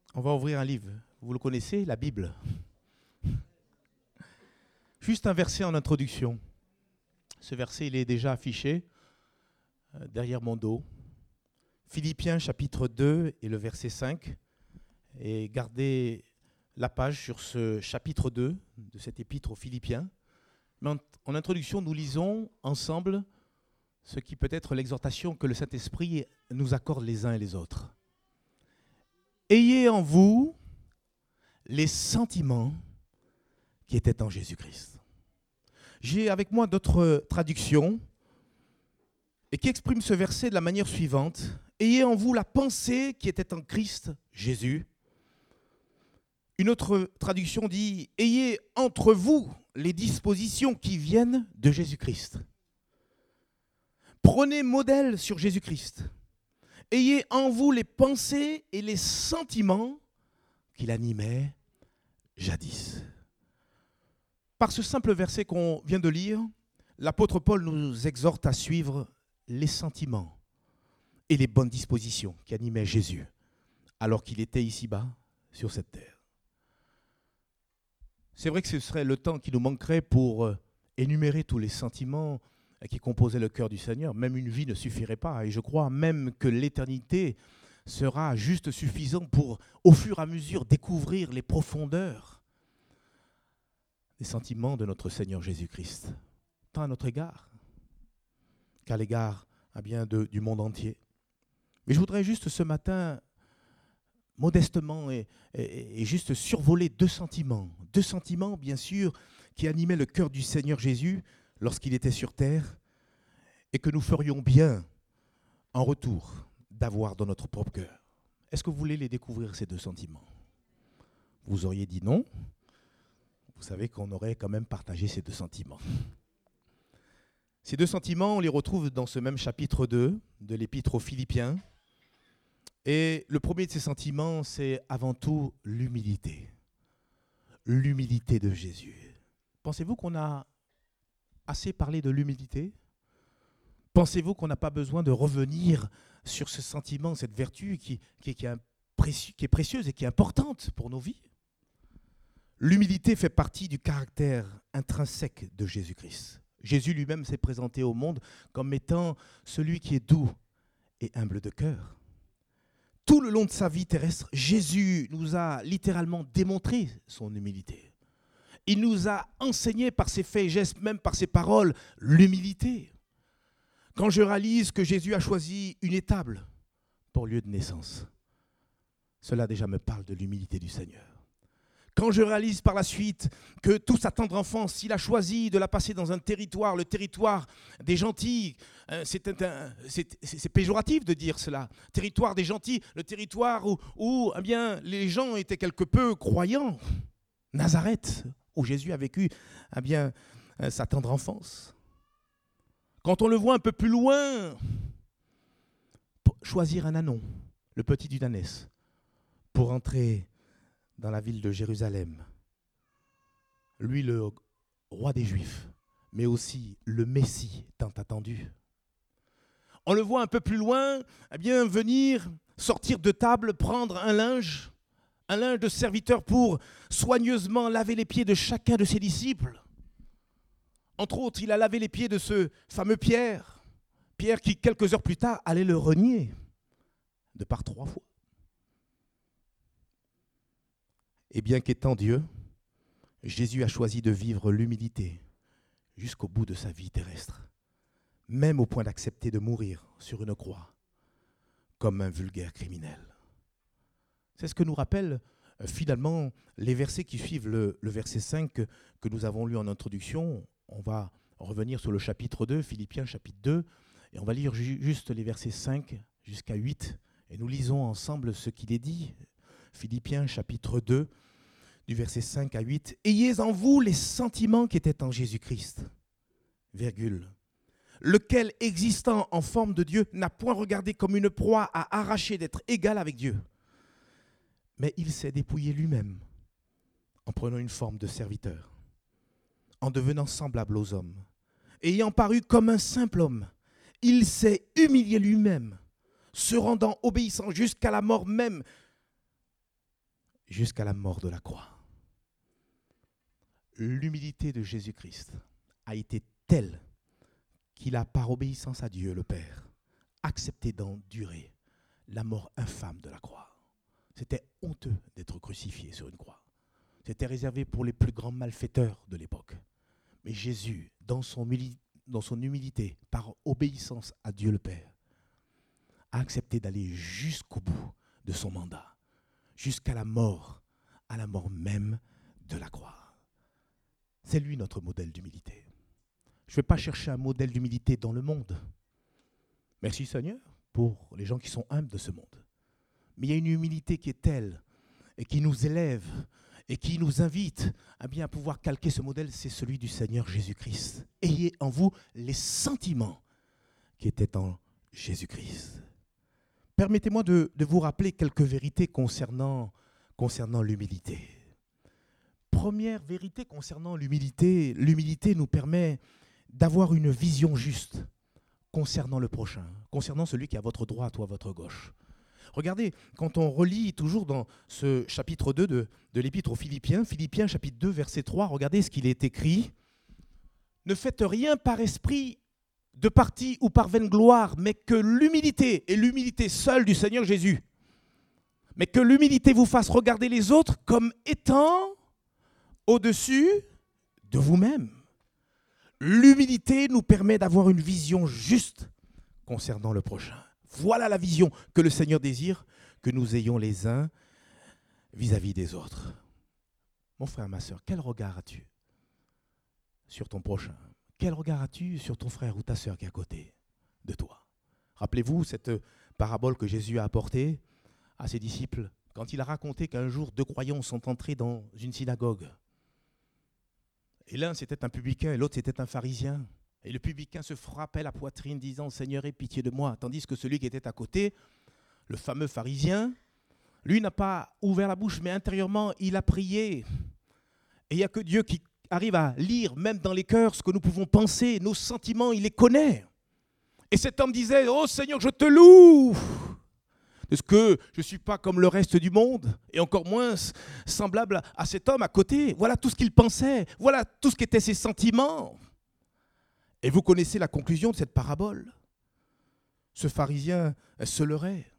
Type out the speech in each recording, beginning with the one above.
On va ouvrir un livre. Vous le connaissez, la Bible. Juste un verset en introduction. Ce verset, il est déjà affiché derrière mon dos. Philippiens chapitre 2 et le verset 5. Et gardez la page sur ce chapitre 2 de cette épître aux Philippiens. Mais en introduction, nous lisons ensemble ce qui peut être l'exhortation que le Saint-Esprit nous accorde les uns et les autres. Ayez en vous les sentiments qui étaient en Jésus-Christ. J'ai avec moi d'autres traductions et qui expriment ce verset de la manière suivante. Ayez en vous la pensée qui était en Christ Jésus. Une autre traduction dit « Ayez entre vous les dispositions qui viennent de Jésus-Christ. » Prenez modèle sur Jésus-Christ. Ayez en vous les pensées et les sentiments qu'il animait jadis. Par ce simple verset qu'on vient de lire, l'apôtre Paul nous exhorte à suivre les sentiments et les bonnes dispositions qui animaient Jésus alors qu'il était ici-bas sur cette terre. C'est vrai que ce serait le temps qui nous manquerait pour énumérer tous les sentiments qui composaient le cœur du Seigneur. Même une vie ne suffirait pas. Et je crois même que l'éternité sera juste suffisant pour, au fur et à mesure, découvrir les profondeurs des sentiments de notre Seigneur Jésus-Christ, tant à notre égard qu'à l'égard du monde entier. Mais je voudrais juste ce matin, modestement et juste survoler deux sentiments bien sûr, qui animaient le cœur du Seigneur Jésus lorsqu'il était sur terre et que nous ferions bien en retour d'avoir dans notre propre cœur. Est-ce que vous voulez les découvrir, ces deux sentiments? Vous auriez dit non. Vous savez qu'on aurait quand même partagé ces deux sentiments. Ces deux sentiments, on les retrouve dans ce même chapitre 2 de l'épître aux Philippiens. Et le premier de ces sentiments, c'est avant tout l'humilité. L'humilité de Jésus. Pensez-vous qu'on a assez parlé de l'humilité? Pensez-vous qu'on n'a pas besoin de revenir sur ce sentiment, cette vertu qui est précieuse et qui est importante pour nos vies? L'humilité fait partie du caractère intrinsèque de Jésus-Christ. Jésus lui-même s'est présenté au monde comme étant celui qui est doux et humble de cœur. Tout le long de sa vie terrestre, Jésus nous a littéralement démontré son humilité. Il nous a enseigné par ses faits et gestes, même par ses paroles, l'humilité. Quand je réalise que Jésus a choisi une étable pour lieu de naissance, cela déjà me parle de l'humilité du Seigneur. Quand je réalise par la suite que toute sa tendre enfance, il a choisi de la passer dans un territoire, le territoire des gentils, c'est péjoratif de dire cela, territoire des gentils, le territoire où les gens étaient quelque peu croyants, Nazareth, où Jésus a vécu sa tendre enfance. Quand on le voit un peu plus loin, choisir un ânon, le petit du ânesse, pour entrer dans la ville de Jérusalem. Lui, le roi des Juifs, mais aussi le Messie tant attendu. On le voit un peu plus loin, venir, sortir de table, prendre un linge de serviteur pour soigneusement laver les pieds de chacun de ses disciples. Entre autres, il a lavé les pieds de ce fameux Pierre qui, quelques heures plus tard, allait le renier de par 3 fois. Et bien qu'étant Dieu, Jésus a choisi de vivre l'humilité jusqu'au bout de sa vie terrestre, même au point d'accepter de mourir sur une croix comme un vulgaire criminel. C'est ce que nous rappellent finalement les versets qui suivent le verset 5 que nous avons lu en introduction. On va revenir sur le chapitre 2, Philippiens chapitre 2, et on va lire juste les versets 5 jusqu'à 8, et nous lisons ensemble ce qu'il est dit. Philippiens chapitre 2, du verset 5 à 8. « Ayez en vous les sentiments qui étaient en Jésus-Christ, lequel, existant en forme de Dieu, n'a point regardé comme une proie à arracher d'être égal avec Dieu. Mais il s'est dépouillé lui-même en prenant une forme de serviteur, en devenant semblable aux hommes. Ayant paru comme un simple homme, il s'est humilié lui-même, se rendant obéissant jusqu'à la mort même, jusqu'à la mort de la croix. L'humilité de Jésus-Christ a été telle qu'il a, par obéissance à Dieu le Père, accepté d'endurer la mort infâme de la croix. C'était honteux d'être crucifié sur une croix. C'était réservé pour les plus grands malfaiteurs de l'époque. Mais Jésus, dans son humilité, par obéissance à Dieu le Père, a accepté d'aller jusqu'au bout de son mandat, jusqu'à la mort même de la croix. C'est lui notre modèle d'humilité. Je ne vais pas chercher un modèle d'humilité dans le monde. Merci Seigneur pour les gens qui sont humbles de ce monde. Mais il y a une humilité qui est telle et qui nous élève et qui nous invite à bien pouvoir calquer ce modèle, c'est celui du Seigneur Jésus-Christ. Ayez en vous les sentiments qui étaient en Jésus-Christ. Permettez-moi de vous rappeler quelques vérités concernant l'humilité. Première vérité concernant l'humilité, l'humilité nous permet d'avoir une vision juste concernant le prochain, concernant celui qui est à votre droite ou à votre gauche. Regardez, quand on relit toujours dans ce chapitre 2 de l'Épître aux Philippiens, Philippiens chapitre 2, verset 3, regardez ce qu'il est écrit. « Ne faites rien par esprit de parti ou par vaine gloire, mais que l'humilité, et l'humilité seule du Seigneur Jésus, mais que l'humilité vous fasse regarder les autres comme étant au-dessus de vous-même. » L'humilité nous permet d'avoir une vision juste concernant le prochain. Voilà la vision que le Seigneur désire que nous ayons les uns vis-à-vis des autres. Mon frère, ma sœur, quel regard as-tu sur ton prochain? Quel regard as-tu sur ton frère ou ta sœur qui est à côté de toi? Rappelez-vous cette parabole que Jésus a apportée à ses disciples quand il a raconté qu'un jour 2 croyants sont entrés dans une synagogue. Et l'un c'était un publicain et l'autre c'était un pharisien. Et le publicain se frappait la poitrine disant « Seigneur, aie pitié de moi ». Tandis que celui qui était à côté, le fameux pharisien, lui n'a pas ouvert la bouche, mais intérieurement, il a prié. Et il n'y a que Dieu qui arrive à lire, même dans les cœurs, ce que nous pouvons penser, nos sentiments, il les connaît. Et cet homme disait « Oh Seigneur, je te loue !» Est-ce que je ne suis pas comme le reste du monde, et encore moins semblable à cet homme à côté? Voilà tout ce qu'il pensait, voilà tout ce qu'étaient ses sentiments. Et vous connaissez la conclusion de cette parabole. Ce pharisien se leurrait.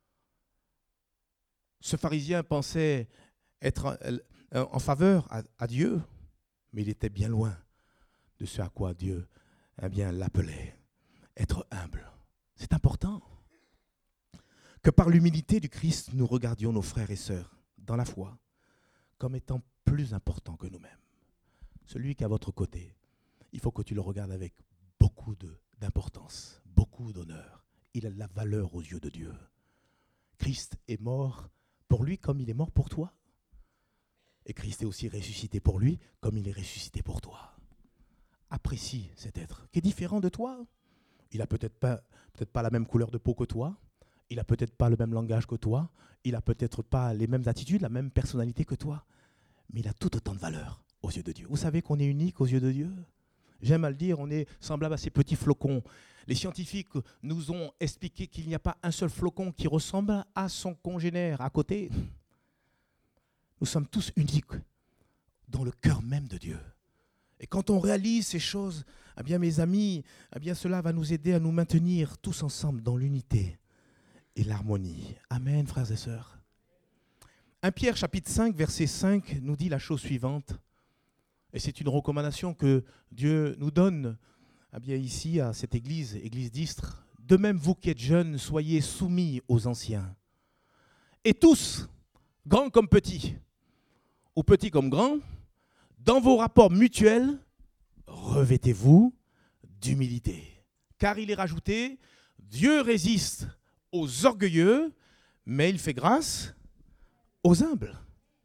Ce pharisien pensait être en faveur à Dieu, mais il était bien loin de ce à quoi Dieu l'appelait, être humble. C'est important que par l'humilité du Christ, nous regardions nos frères et sœurs dans la foi comme étant plus importants que nous-mêmes. Celui qui est à votre côté, il faut que tu le regardes avec beaucoup d'importance, beaucoup d'honneur. Il a de la valeur aux yeux de Dieu. Christ est mort pour lui comme il est mort pour toi. Et Christ est aussi ressuscité pour lui comme il est ressuscité pour toi. Apprécie cet être qui est différent de toi. Il n'a peut-être pas la même couleur de peau que toi. Il n'a peut-être pas le même langage que toi. Il n'a peut-être pas les mêmes attitudes, la même personnalité que toi. Mais il a tout autant de valeur aux yeux de Dieu. Vous savez qu'on est unique aux yeux de Dieu? J'aime à le dire, on est semblable à ces petits flocons. Les scientifiques nous ont expliqué qu'il n'y a pas un seul flocon qui ressemble à son congénère à côté. Nous sommes tous uniques dans le cœur même de Dieu. Et quand on réalise ces choses, eh bien mes amis, eh bien cela va nous aider à nous maintenir tous ensemble dans l'unité et l'harmonie. Amen, frères et sœurs. 1 Pierre chapitre 5, verset 5 nous dit la chose suivante. Et c'est une recommandation que Dieu nous donne eh bien ici à cette église d'Istres. De même, vous qui êtes jeunes, soyez soumis aux anciens. Et tous, grands comme petits, ou petits comme grands, dans vos rapports mutuels, revêtez-vous d'humilité. Car il est rajouté, Dieu résiste aux orgueilleux, mais il fait grâce aux humbles.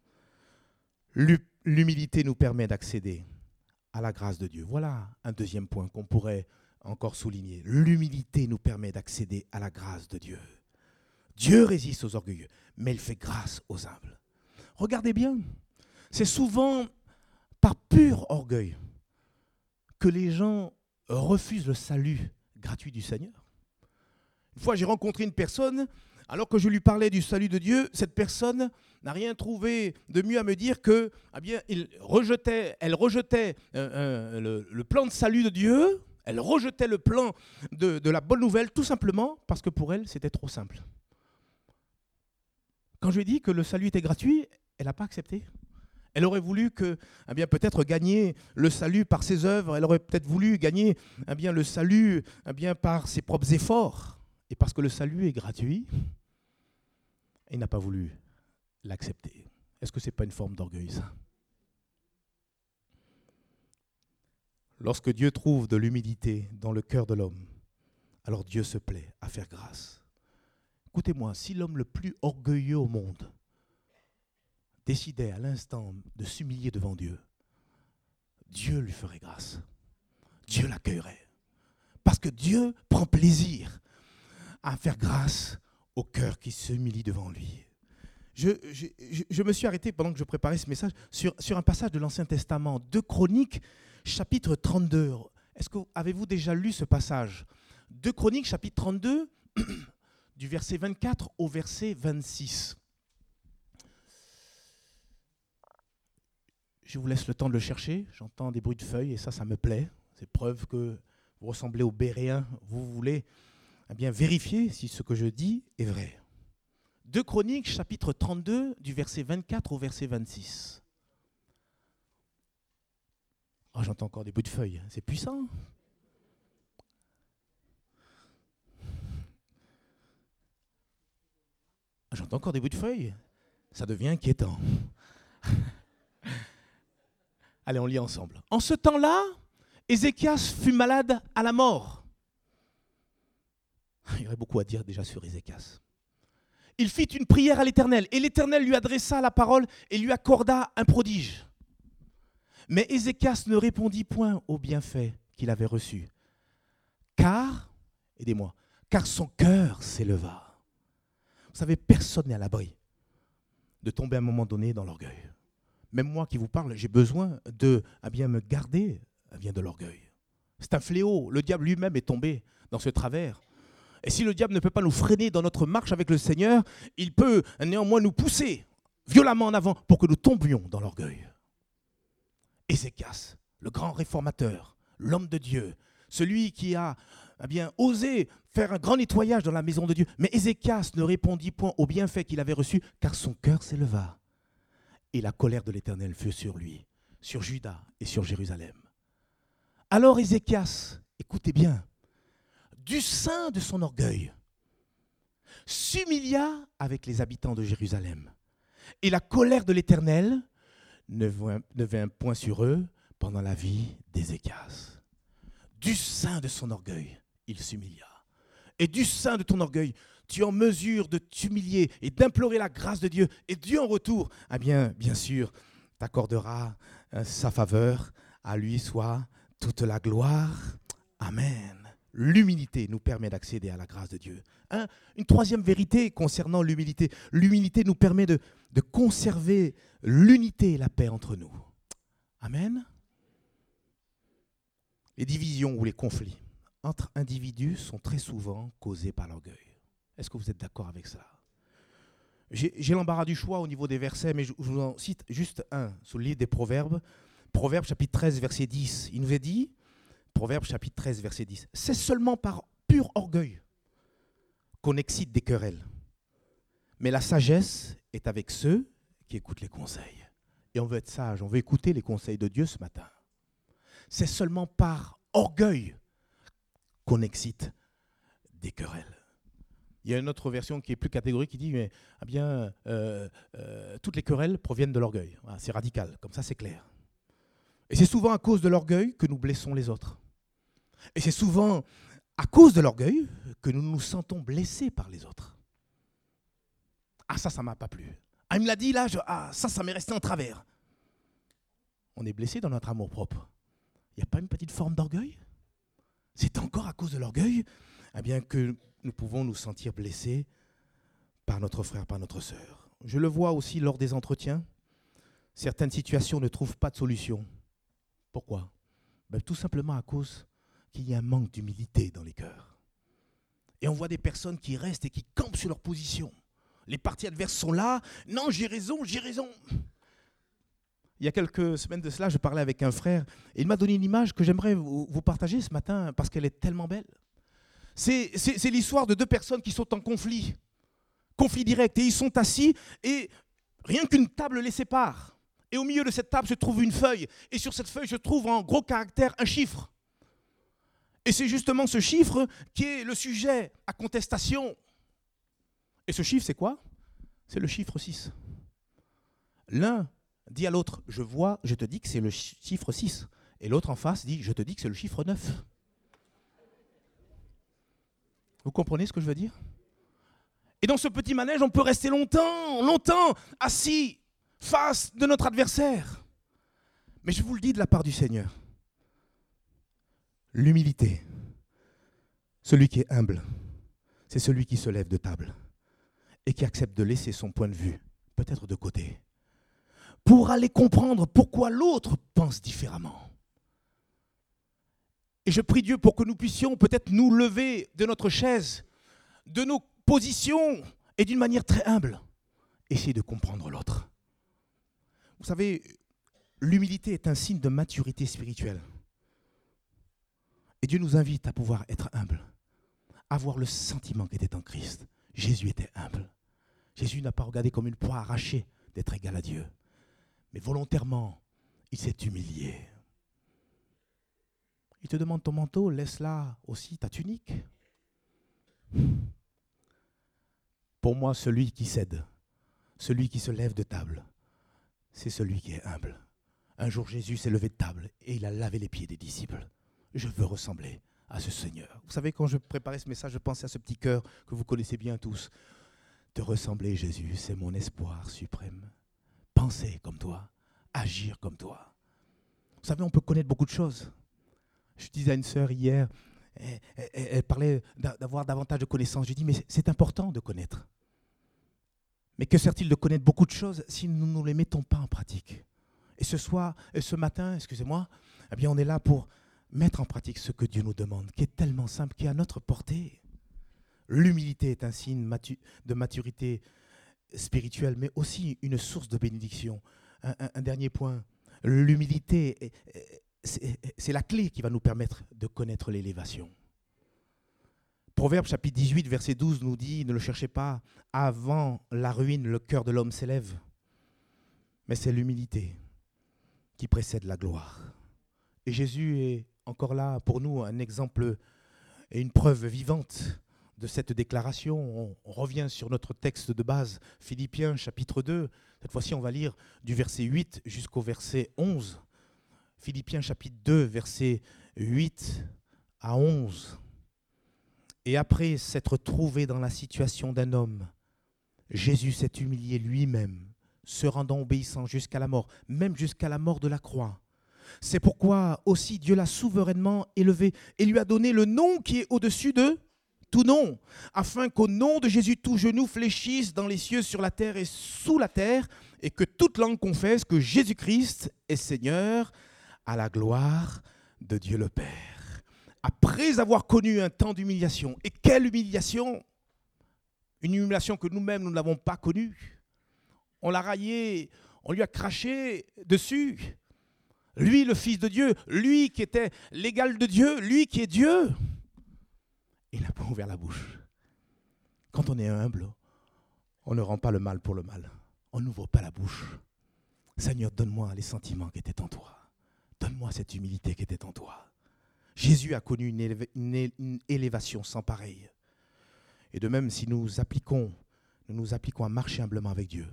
L'humilité nous permet d'accéder à la grâce de Dieu. Voilà un deuxième point qu'on pourrait encore souligner. L'humilité nous permet d'accéder à la grâce de Dieu. Dieu résiste aux orgueilleux, mais il fait grâce aux humbles. Regardez bien, c'est souvent par pur orgueil que les gens refusent le salut gratuit du Seigneur. Une fois, j'ai rencontré une personne, alors que je lui parlais du salut de Dieu, cette personne n'a rien trouvé de mieux à me dire que, elle rejetait le plan de salut de Dieu, elle rejetait le plan de la bonne nouvelle, tout simplement parce que pour elle, c'était trop simple. Quand je lui ai dit que le salut était gratuit, elle n'a pas accepté. Elle aurait voulu peut-être gagner le salut par ses œuvres, elle aurait peut-être voulu gagner le salut par ses propres efforts. Et parce que le salut est gratuit, elle n'a pas voulu l'accepter. Est-ce que ce n'est pas une forme d'orgueil, ça? Lorsque Dieu trouve de l'humilité dans le cœur de l'homme, alors Dieu se plaît à faire grâce. Écoutez-moi, si l'homme le plus orgueilleux au monde décidait à l'instant de s'humilier devant Dieu, Dieu lui ferait grâce. Dieu l'accueillerait. Parce que Dieu prend plaisir à faire grâce au cœur qui s'humilie devant lui. Je me suis arrêté pendant que je préparais ce message sur un passage de l'Ancien Testament, 2 Chroniques, chapitre 32. Avez-vous déjà lu ce passage? 2 Chroniques, chapitre 32, du verset 24 au verset 26. Je vous laisse le temps de le chercher. J'entends des bruits de feuilles et ça me plaît. C'est preuve que vous ressemblez aux Béréens. Vous voulez vérifier si ce que je dis est vrai. 2 Chroniques, chapitre 32, du verset 24 au verset 26. Oh, j'entends encore des bruits de feuilles. C'est puissant. J'entends encore des bruits de feuilles. Ça devient inquiétant. Allez, on lit ensemble. En ce temps-là, Ézéchias fut malade à la mort. Il y aurait beaucoup à dire déjà sur Ézéchias. Il fit une prière à l'Éternel, et l'Éternel lui adressa la parole et lui accorda un prodige. Mais Ézéchias ne répondit point au bienfait qu'il avait reçu, car, aidez-moi, car son cœur s'éleva. Vous savez, personne n'est à l'abri de tomber à un moment donné dans l'orgueil. Même moi qui vous parle, j'ai besoin de me garder de l'orgueil. C'est un fléau. Le diable lui-même est tombé dans ce travers. Et si le diable ne peut pas nous freiner dans notre marche avec le Seigneur, il peut néanmoins nous pousser violemment en avant pour que nous tombions dans l'orgueil. Ézéchias, le grand réformateur, l'homme de Dieu, celui qui a osé faire un grand nettoyage dans la maison de Dieu. Mais Ézéchias ne répondit point au bienfait qu'il avait reçu, car son cœur s'éleva. Et la colère de l'Éternel fut sur lui, sur Juda et sur Jérusalem. Alors Ézéchias, écoutez bien, du sein de son orgueil, s'humilia avec les habitants de Jérusalem. Et la colère de l'Éternel ne vint point sur eux pendant la vie d'Ézéchias. Du sein de son orgueil, il s'humilia. Et du sein de ton orgueil, tu es en mesure de t'humilier et d'implorer la grâce de Dieu. Et Dieu en retour, bien sûr, t'accordera sa faveur. À lui soit toute la gloire. Amen. L'humilité nous permet d'accéder à la grâce de Dieu. Une troisième vérité concernant l'humilité. L'humilité nous permet de conserver l'unité et la paix entre nous. Amen. Les divisions ou les conflits entre individus sont très souvent causés par l'orgueil. Est-ce que vous êtes d'accord avec ça? J'ai l'embarras du choix au niveau des versets, mais je vous en cite juste un, sous le livre des Proverbes. Proverbes chapitre 13, verset 10. Il nous est dit, Proverbes chapitre 13, verset 10, « C'est seulement par pur orgueil qu'on excite des querelles. Mais la sagesse est avec ceux qui écoutent les conseils. » Et on veut être sage, on veut écouter les conseils de Dieu ce matin. C'est seulement par orgueil qu'on excite des querelles. Il y a une autre version qui est plus catégorique qui dit mais, toutes les querelles proviennent de l'orgueil. Voilà, c'est radical, comme ça c'est clair. Et c'est souvent à cause de l'orgueil que nous blessons les autres. Et c'est souvent à cause de l'orgueil que nous nous sentons blessés par les autres. Ah ça ne m'a pas plu. Ah il me l'a dit là, ça m'est resté en travers. On est blessé dans notre amour-propre. Il n'y a pas une petite forme d'orgueil? C'est encore à cause de l'orgueil que nous pouvons nous sentir blessés par notre frère, par notre sœur. Je le vois aussi lors des entretiens. Certaines situations ne trouvent pas de solution. Pourquoi? Tout simplement à cause qu'il y a un manque d'humilité dans les cœurs. Et on voit des personnes qui restent et qui campent sur leur position. Les parties adverses sont là. Non, j'ai raison, j'ai raison. Il y a quelques semaines de cela, je parlais avec un frère et il m'a donné une image que j'aimerais vous partager ce matin parce qu'elle est tellement belle. C'est l'histoire de deux personnes qui sont en conflit direct, et ils sont assis et rien qu'une table les sépare. Et au milieu de cette table se trouve une feuille, et sur cette feuille se trouve en gros caractère un chiffre. Et c'est justement ce chiffre qui est le sujet à contestation. Et ce chiffre, c'est quoi? C'est le chiffre 6. L'un dit à l'autre, je te dis que c'est le chiffre 6. Et l'autre en face dit, je te dis que c'est le chiffre 9. Vous comprenez ce que je veux dire? Et dans ce petit manège, on peut rester longtemps assis face de notre adversaire. Mais je vous le dis de la part du Seigneur. L'humilité, celui qui est humble, c'est celui qui se lève de table et qui accepte de laisser son point de vue, peut-être de côté, pour aller comprendre pourquoi l'autre pense différemment. Et je prie Dieu pour que nous puissions peut-être nous lever de notre chaise, de nos positions, et d'une manière très humble, essayer de comprendre l'autre. Vous savez, l'humilité est un signe de maturité spirituelle. Et Dieu nous invite à pouvoir être humble, avoir le sentiment qu'était en Christ. Jésus était humble. Jésus n'a pas regardé comme une proie arrachée d'être égal à Dieu. Mais volontairement, il s'est humilié. Il te demande ton manteau, laisse là aussi ta tunique. Pour moi, celui qui cède, celui qui se lève de table, c'est celui qui est humble. Un jour, Jésus s'est levé de table et il a lavé les pieds des disciples. Je veux ressembler à ce Seigneur. Vous savez, quand je préparais ce message, je pensais à ce petit cœur que vous connaissez bien tous. Te ressembler, Jésus, c'est mon espoir suprême. Penser comme toi, agir comme toi. Vous savez, on peut connaître beaucoup de choses. Je disais à une sœur hier, elle parlait d'avoir davantage de connaissances. Je dis, mais c'est important de connaître. Mais que sert-il de connaître beaucoup de choses si nous ne les mettons pas en pratique? Et ce matin, eh bien, on est là pour mettre en pratique ce que Dieu nous demande, qui est tellement simple, qui est à notre portée. L'humilité est un signe de maturité spirituelle, mais aussi une source de bénédiction. Un dernier point, l'humilité, c'est la clé qui va nous permettre de connaître l'élévation. Proverbe chapitre 18, verset 12 nous dit, ne le cherchez pas, avant la ruine, le cœur de l'homme s'élève. Mais c'est l'humilité qui précède la gloire. Et Jésus est encore là pour nous un exemple et une preuve vivante de cette déclaration. On revient sur notre texte de base, Philippiens chapitre 2. Cette fois-ci, on va lire du verset 8 jusqu'au verset 11. Philippiens chapitre 2, verset 8 à 11. Et après s'être trouvé dans la situation d'un homme, Jésus s'est humilié lui-même, se rendant obéissant jusqu'à la mort, même jusqu'à la mort de la croix. C'est pourquoi aussi Dieu l'a souverainement élevé et lui a donné le nom qui est au-dessus de tout nom, afin qu'au nom de Jésus, tout genou fléchisse dans les cieux, sur la terre et sous la terre, et que toute langue confesse que Jésus-Christ est Seigneur, à la gloire de Dieu le Père. Après avoir connu un temps d'humiliation, et quelle humiliation! Une humiliation que nous-mêmes, nous n'avons pas connue. On l'a raillé, on lui a craché dessus. Lui, le Fils de Dieu, lui qui était l'égal de Dieu, lui qui est Dieu. Il n'a pas ouvert la bouche. Quand on est humble, on ne rend pas le mal pour le mal. On n'ouvre pas la bouche. Seigneur, donne-moi les sentiments qui étaient en toi. Donne-moi cette humilité qui était en toi. Jésus a connu une élévation sans pareille. Et de même, si nous nous appliquons à marcher humblement avec Dieu,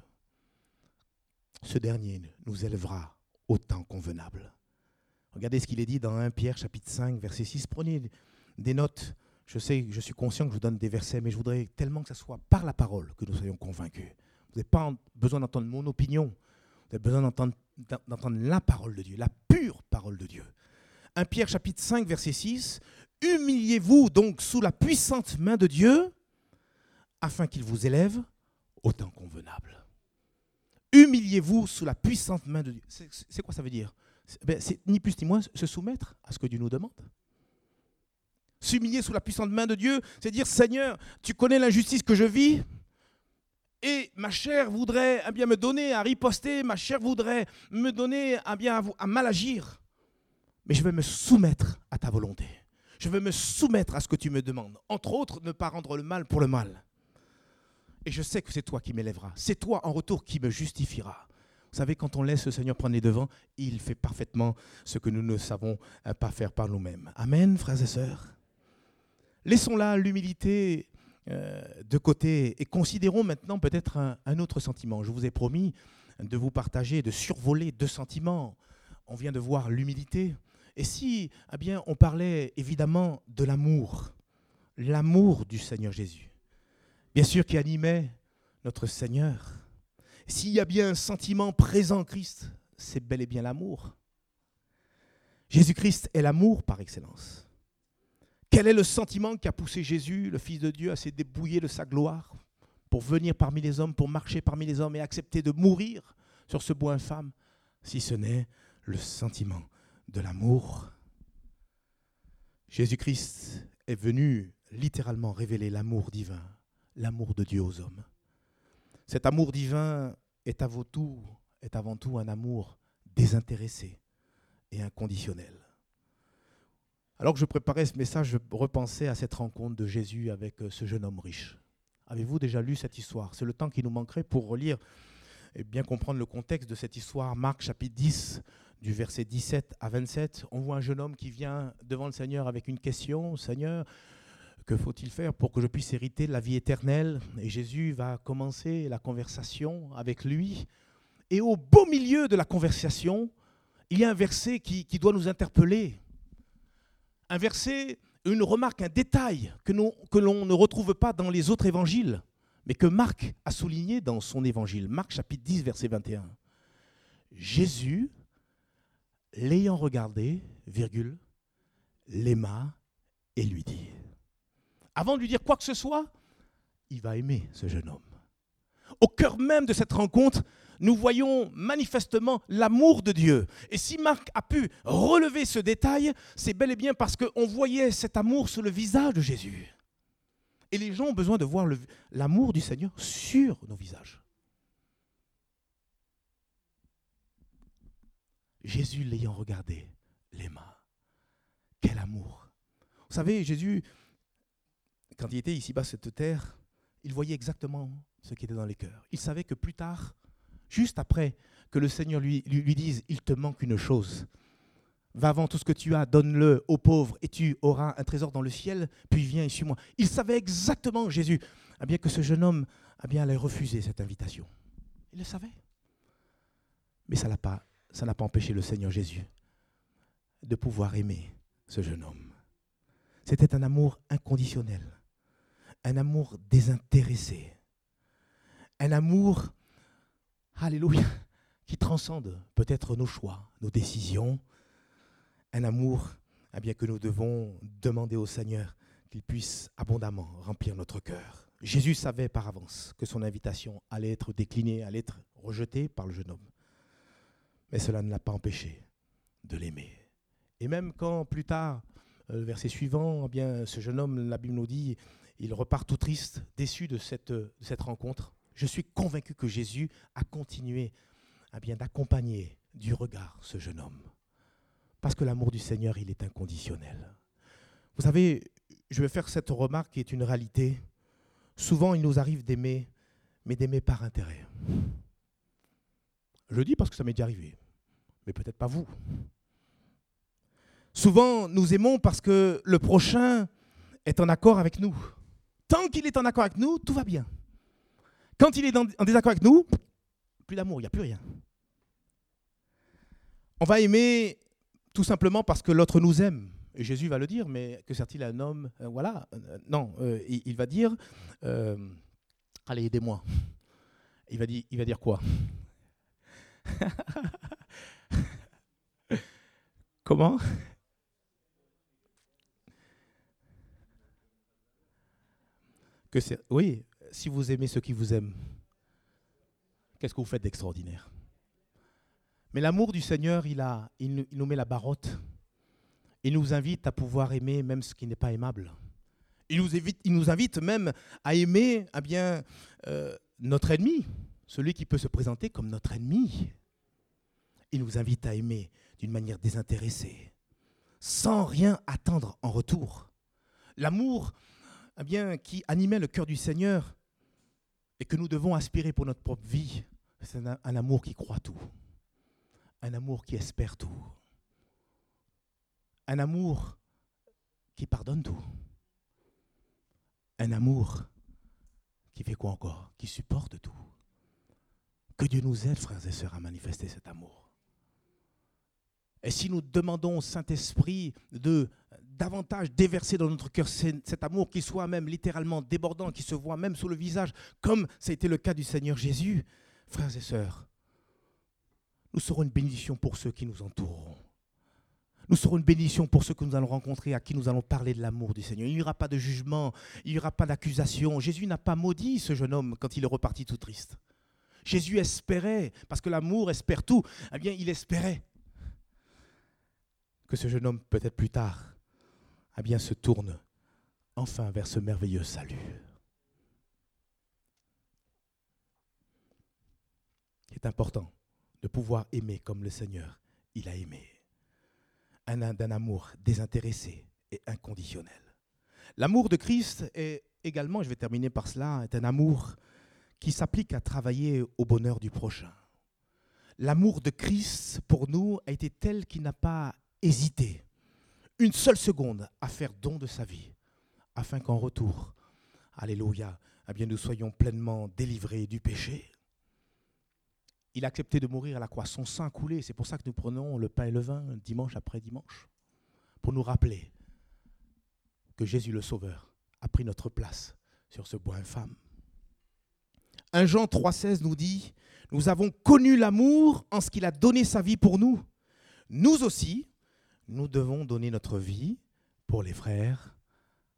ce dernier nous élèvera au temps convenable. Regardez ce qu'il est dit dans 1 Pierre chapitre 5, verset 6. Prenez des notes. Je suis conscient que je vous donne des versets, mais je voudrais tellement que ce soit par la parole que nous soyons convaincus. Vous n'avez pas besoin d'entendre mon opinion, vous avez besoin d'entendre la parole de Dieu, la pure parole de Dieu. 1 Pierre chapitre 5, verset 6. Humiliez-vous donc sous la puissante main de Dieu, afin qu'il vous élève au temps convenable. Humiliez-vous sous la puissante main de Dieu. C'est quoi ça veut dire? C'est ni plus ni moins se soumettre à ce que Dieu nous demande. S'humilier sous la puissante main de Dieu, c'est dire, Seigneur, tu connais l'injustice que je vis, Et ma chair voudrait bien me donner à riposter, ma chair voudrait me donner à mal agir. Mais je vais me soumettre à ta volonté. Je vais me soumettre à ce que tu me demandes. Entre autres, ne pas rendre le mal pour le mal. Et je sais que c'est toi qui m'élèveras. C'est toi en retour qui me justifiera. Vous savez, quand on laisse le Seigneur prendre les devants, il fait parfaitement ce que nous ne savons pas faire par nous-mêmes. Amen, frères et sœurs. Laissons là l'humilité de côté et considérons maintenant peut-être un autre sentiment. Je vous ai promis de vous partager, de survoler 2 sentiments. On vient de voir l'humilité. Et si on parlait évidemment de l'amour du Seigneur Jésus, bien sûr qui animait notre Seigneur. S'il y a bien un sentiment présent en Christ, c'est bel et bien l'amour. Jésus-Christ est l'amour par excellence. Quel est le sentiment qui a poussé Jésus, le Fils de Dieu, à se dépouiller de sa gloire pour venir parmi les hommes, pour marcher parmi les hommes et accepter de mourir sur ce bois infâme, si ce n'est le sentiment de l'amour? Jésus-Christ est venu littéralement révéler l'amour divin, l'amour de Dieu aux hommes. Cet amour divin est avant tout un amour désintéressé et inconditionnel. Alors que je préparais ce message, je repensais à cette rencontre de Jésus avec ce jeune homme riche. Avez-vous déjà lu cette histoire? C'est le temps qui nous manquerait pour relire et bien comprendre le contexte de cette histoire. Marc chapitre 10, du verset 17 à 27. On voit un jeune homme qui vient devant le Seigneur avec une question. « Seigneur, que faut-il faire pour que je puisse hériter de la vie éternelle ?» Et Jésus va commencer la conversation avec lui. Et au beau milieu de la conversation, il y a un verset qui doit nous interpeller. Un verset, une remarque, un détail que l'on ne retrouve pas dans les autres évangiles, mais que Marc a souligné dans son évangile. Marc chapitre 10, verset 21. Jésus, l'ayant regardé, l'aima et lui dit. Avant de lui dire quoi que ce soit, il va aimer ce jeune homme. Au cœur même de cette rencontre, nous voyons manifestement l'amour de Dieu. Et si Marc a pu relever ce détail, c'est bel et bien parce qu'on voyait cet amour sur le visage de Jésus. Et les gens ont besoin de voir l'amour du Seigneur sur nos visages. Jésus l'ayant regardé, l'aima. Quel amour! Vous savez, Jésus, quand il était ici-bas sur cette terre, il voyait exactement ce qui était dans les cœurs. Il savait que plus tard, juste après que le Seigneur lui dise « Il te manque une chose. Va vendre tout ce que tu as, donne-le aux pauvres et tu auras un trésor dans le ciel, puis viens et suis-moi. » Il savait exactement, Jésus, que ce jeune homme allait refuser cette invitation. Il le savait. Mais ça n'a pas empêché le Seigneur Jésus de pouvoir aimer ce jeune homme. C'était un amour inconditionnel, un amour désintéressé, un amour, alléluia, qui transcende peut-être nos choix, nos décisions, un amour que nous devons demander au Seigneur qu'il puisse abondamment remplir notre cœur. Jésus savait par avance que son invitation allait être déclinée, allait être rejetée par le jeune homme. Mais cela ne l'a pas empêché de l'aimer. Et même quand plus tard, le verset suivant, ce jeune homme, la Bible nous dit, il repart tout triste, déçu de cette rencontre. Je suis convaincu que Jésus a continué d'accompagner du regard ce jeune homme. Parce que l'amour du Seigneur, il est inconditionnel. Vous savez, je vais faire cette remarque qui est une réalité. Souvent, il nous arrive d'aimer, mais d'aimer par intérêt. Je le dis parce que ça m'est déjà arrivé, mais peut-être pas vous. Souvent, nous aimons parce que le prochain est en accord avec nous. Tant qu'il est en accord avec nous, tout va bien. Quand il est en désaccord avec nous, plus d'amour, il n'y a plus rien. On va aimer tout simplement parce que l'autre nous aime. Et Jésus va le dire, mais que sert-il à un homme il va dire, allez, aidez-moi. Il va dire quoi? Comment? Oui, si vous aimez ceux qui vous aiment, qu'est-ce que vous faites d'extraordinaire? Mais l'amour du Seigneur, il nous met la barre haute. Il nous invite à pouvoir aimer même ce qui n'est pas aimable. Il nous invite même à aimer notre ennemi, celui qui peut se présenter comme notre ennemi. Il nous invite à aimer d'une manière désintéressée, sans rien attendre en retour. L'amour qui animait le cœur du Seigneur et que nous devons aspirer pour notre propre vie, c'est un amour qui croit tout, un amour qui espère tout, un amour qui pardonne tout, un amour qui fait quoi encore? Qui supporte tout. Que Dieu nous aide, frères et sœurs, à manifester cet amour. Et si nous demandons au Saint-Esprit de davantage déverser dans notre cœur cet amour qui soit même littéralement débordant, qui se voit même sous le visage, comme ça a été le cas du Seigneur Jésus, frères et sœurs, nous serons une bénédiction pour ceux qui nous entoureront. Nous serons une bénédiction pour ceux que nous allons rencontrer, à qui nous allons parler de l'amour du Seigneur. Il n'y aura pas de jugement, il n'y aura pas d'accusation. Jésus n'a pas maudit ce jeune homme quand il est reparti tout triste. Jésus espérait, parce que l'amour espère tout, il espérait que ce jeune homme, peut-être plus tard, se tourne enfin vers ce merveilleux salut. Il est important de pouvoir aimer comme le Seigneur, il a aimé. D'un amour désintéressé et inconditionnel. L'amour de Christ est également, je vais terminer par cela, est un amour qui s'applique à travailler au bonheur du prochain. L'amour de Christ, pour nous, a été tel qu'il n'a pas hésité une seule seconde à faire don de sa vie, afin qu'en retour, alléluia, nous soyons pleinement délivrés du péché. Il a accepté de mourir à la croix, son sang a coulé. C'est pour ça que nous prenons le pain et le vin dimanche après dimanche, pour nous rappeler que Jésus le Sauveur a pris notre place sur ce bois infâme. 1 Jean 3,16 nous dit « Nous avons connu l'amour en ce qu'il a donné sa vie pour nous. Nous aussi, nous devons donner notre vie pour les frères. Amen. »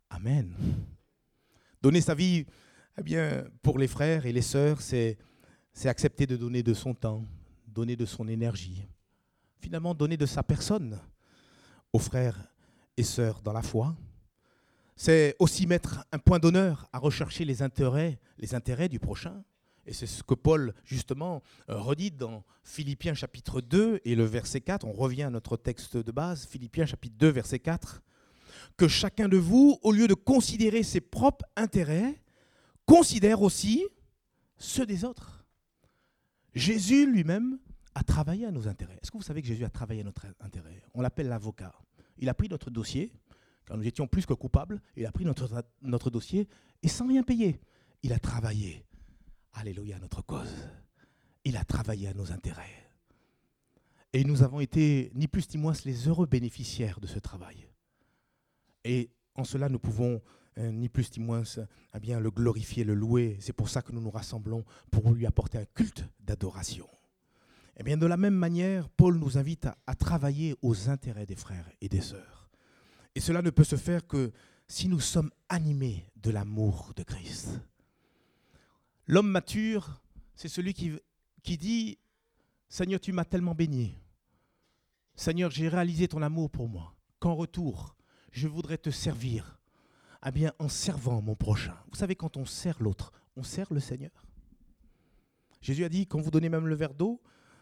Donner sa vie pour les frères et les sœurs, c'est accepter de donner de son temps, donner de son énergie, finalement donner de sa personne aux frères et sœurs dans la foi. C'est aussi mettre un point d'honneur à rechercher les intérêts du prochain. Et c'est ce que Paul, justement, redit dans Philippiens chapitre 2 et le verset 4. On revient à notre texte de base, Philippiens chapitre 2, verset 4. Que chacun de vous, au lieu de considérer ses propres intérêts, considère aussi ceux des autres. Jésus lui-même a travaillé à nos intérêts. Est-ce que vous savez que Jésus a travaillé à notre intérêt? On l'appelle l'avocat. Il a pris notre dossier, quand nous étions plus que coupables, il a pris notre dossier et sans rien payer, il a travaillé, alléluia, à notre cause. Il a travaillé à nos intérêts. Et nous avons été, ni plus ni moins, les heureux bénéficiaires de ce travail. Et en cela, nous pouvons, ni plus ni moins, le glorifier, le louer. C'est pour ça que nous nous rassemblons, pour lui apporter un culte d'adoration. Et bien, de la même manière, Paul nous invite à travailler aux intérêts des frères et des sœurs. Et cela ne peut se faire que si nous sommes animés de l'amour de Christ. L'homme mature, c'est celui qui dit « Seigneur, tu m'as tellement béni. Seigneur, j'ai réalisé ton amour pour moi. Qu'en retour, je voudrais te servir en servant mon prochain. » Vous savez, quand on sert l'autre, on sert le Seigneur. Jésus a dit, quand vous donnez même le verre d'eau,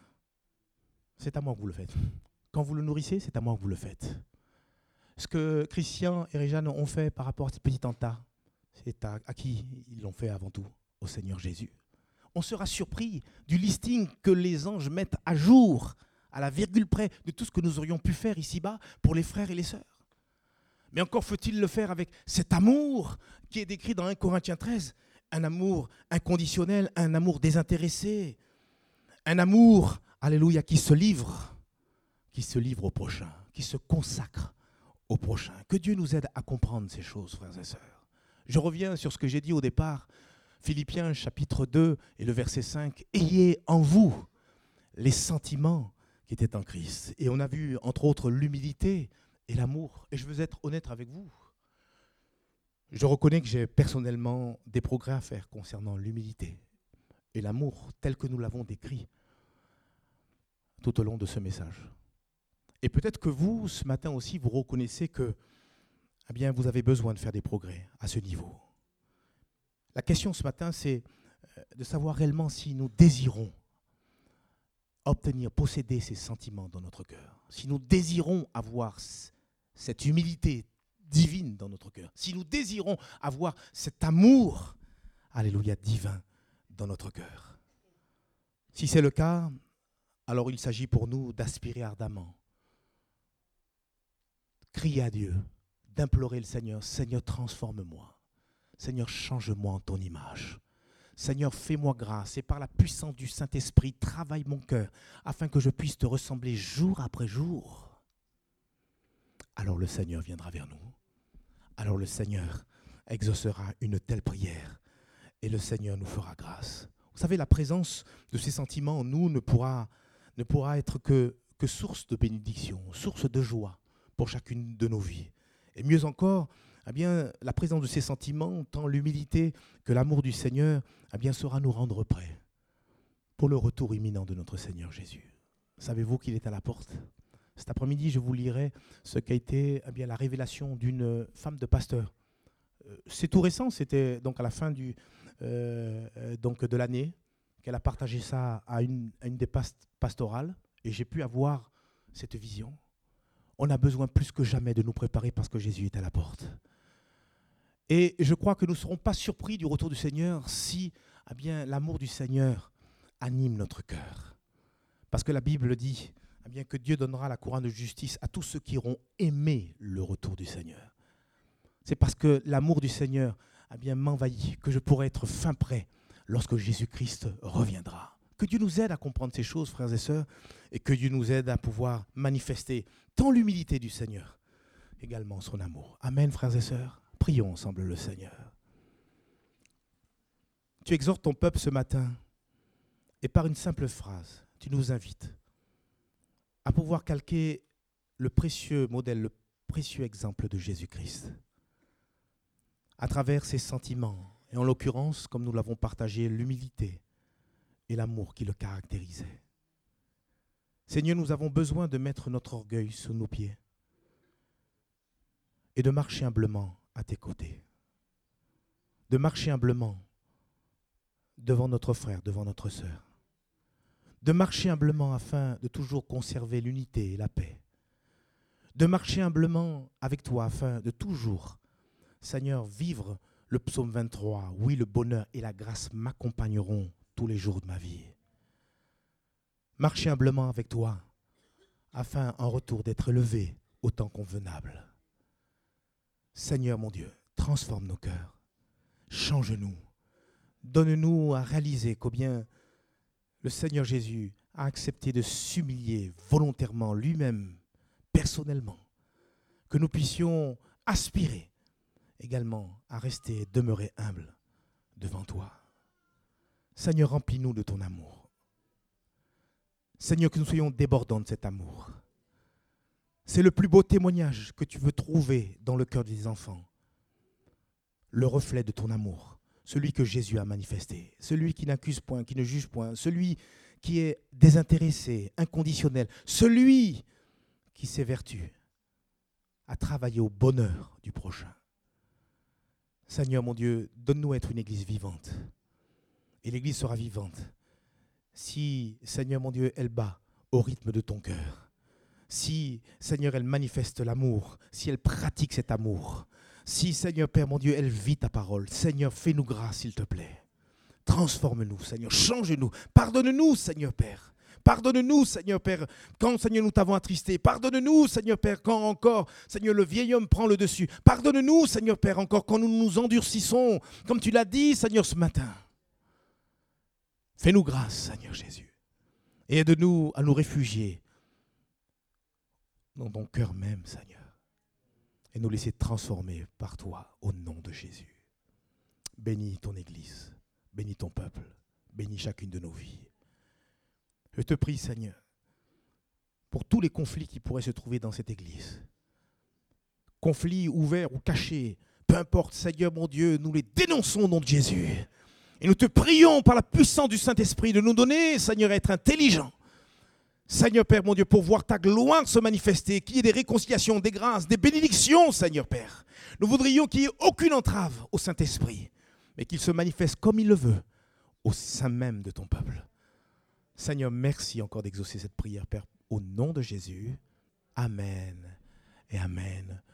c'est à moi que vous le faites. Quand vous le nourrissez, c'est à moi que vous le faites. Ce que Christian et Réjeanne ont fait par rapport à ce petit tas, c'est à qui ils l'ont fait avant tout? Au Seigneur Jésus. On sera surpris du listing que les anges mettent à jour, à la virgule près, de tout ce que nous aurions pu faire ici-bas pour les frères et les sœurs. Mais encore faut-il le faire avec cet amour qui est décrit dans 1 Corinthiens 13, un amour inconditionnel, un amour désintéressé, un amour, alléluia, qui se livre au prochain, qui se consacre au prochain. Que Dieu nous aide à comprendre ces choses, frères et sœurs. Je reviens sur ce que j'ai dit au départ, Philippiens chapitre 2 et le verset 5. « Ayez en vous les sentiments qui étaient en Christ. » Et on a vu, entre autres, l'humilité et l'amour. Et je veux être honnête avec vous. Je reconnais que j'ai personnellement des progrès à faire concernant l'humilité et l'amour tel que nous l'avons décrit tout au long de ce message. Et peut-être que vous, ce matin aussi, vous reconnaissez que eh bien, vous avez besoin de faire des progrès à ce niveau. La question ce matin, c'est de savoir réellement si nous désirons obtenir, posséder ces sentiments dans notre cœur, si nous désirons avoir cette humilité divine dans notre cœur, si nous désirons avoir cet amour, alléluia, divin dans notre cœur. Si c'est le cas, alors il s'agit pour nous d'aspirer ardemment, crier à Dieu, d'implorer le Seigneur, Seigneur, transforme-moi, Seigneur, change-moi en ton image. Seigneur, fais-moi grâce et par la puissance du Saint-Esprit, travaille mon cœur afin que je puisse te ressembler jour après jour. Alors le Seigneur viendra vers nous. Alors le Seigneur exaucera une telle prière et le Seigneur nous fera grâce. Vous savez, la présence de ces sentiments en nous ne pourra être que source de bénédiction, source de joie pour chacune de nos vies. Et mieux encore, eh bien, la présence de ces sentiments, tant l'humilité que l'amour du Seigneur, eh bien, saura nous rendre prêts pour le retour imminent de notre Seigneur Jésus. Savez-vous qu'il est à la porte ? Cet après-midi, je vous lirai ce qu'a été eh bien, la révélation d'une femme de pasteur. C'est tout récent, c'était donc à la fin de l'année qu'elle a partagé ça à une des pastorales et j'ai pu avoir cette vision. On a besoin plus que jamais de nous préparer parce que Jésus est à la porte. Et je crois que nous ne serons pas surpris du retour du Seigneur si eh bien, l'amour du Seigneur anime notre cœur. Parce que la Bible dit eh bien, que Dieu donnera la couronne de justice à tous ceux qui auront aimé le retour du Seigneur. C'est parce que l'amour du Seigneur eh bien, m'envahit que je pourrai être fin prêt lorsque Jésus-Christ reviendra. Que Dieu nous aide à comprendre ces choses, frères et sœurs, et que Dieu nous aide à pouvoir manifester tant l'humilité du Seigneur, également son amour. Amen, frères et sœurs. Prions ensemble le Seigneur. Tu exhortes ton peuple ce matin et par une simple phrase, tu nous invites à pouvoir calquer le précieux modèle, le précieux exemple de Jésus-Christ à travers ses sentiments et en l'occurrence, comme nous l'avons partagé, l'humilité et l'amour qui le caractérisait. Seigneur, nous avons besoin de mettre notre orgueil sous nos pieds et de marcher humblement à tes côtés, de marcher humblement devant notre frère, devant notre sœur, de marcher humblement afin de toujours conserver l'unité et la paix, de marcher humblement avec toi afin de toujours, Seigneur, vivre le psaume 23, oui, le bonheur et la grâce m'accompagneront tous les jours de ma vie. Marcher humblement avec toi afin en retour d'être élevé au temps convenable. Seigneur mon Dieu, transforme nos cœurs, change-nous, donne-nous à réaliser combien le Seigneur Jésus a accepté de s'humilier volontairement lui-même, personnellement, que nous puissions aspirer également à rester et demeurer humbles devant toi. Seigneur, remplis-nous de ton amour. Seigneur, que nous soyons débordants de cet amour. C'est le plus beau témoignage que tu veux trouver dans le cœur des enfants. Le reflet de ton amour, celui que Jésus a manifesté, celui qui n'accuse point, qui ne juge point, celui qui est désintéressé, inconditionnel, celui qui s'évertue à travailler au bonheur du prochain. Seigneur mon Dieu, donne-nous être une église vivante. Et l'église sera vivante si, Seigneur mon Dieu, elle bat au rythme de ton cœur. Si, Seigneur, elle manifeste l'amour, si elle pratique cet amour, si, Seigneur Père mon Dieu, elle vit ta parole. Seigneur, fais-nous grâce, s'il te plaît. Transforme-nous, Seigneur, change-nous. Pardonne-nous, Seigneur Père. Pardonne-nous, Seigneur Père, quand, Seigneur, nous t'avons attristé. Pardonne-nous, Seigneur Père, quand encore, Seigneur, le vieil homme prend le dessus. Pardonne-nous, Seigneur Père, encore quand nous nous endurcissons, comme tu l'as dit, Seigneur, ce matin. Fais-nous grâce, Seigneur Jésus, et aide-nous à nous réfugier dans ton cœur même, Seigneur, et nous laisser transformer par toi au nom de Jésus. Bénis ton Église, bénis ton peuple, bénis chacune de nos vies. Je te prie, Seigneur, pour tous les conflits qui pourraient se trouver dans cette Église, conflits ouverts ou cachés, peu importe, Seigneur mon Dieu, nous les dénonçons au nom de Jésus. Et nous te prions par la puissance du Saint-Esprit de nous donner, Seigneur, à être intelligents Seigneur Père, mon Dieu, pour voir ta gloire se manifester, qu'il y ait des réconciliations, des grâces, des bénédictions, Seigneur Père. Nous voudrions qu'il n'y ait aucune entrave au Saint-Esprit, mais qu'il se manifeste comme il le veut au sein même de ton peuple. Seigneur, merci encore d'exaucer cette prière, Père, au nom de Jésus. Amen et amen.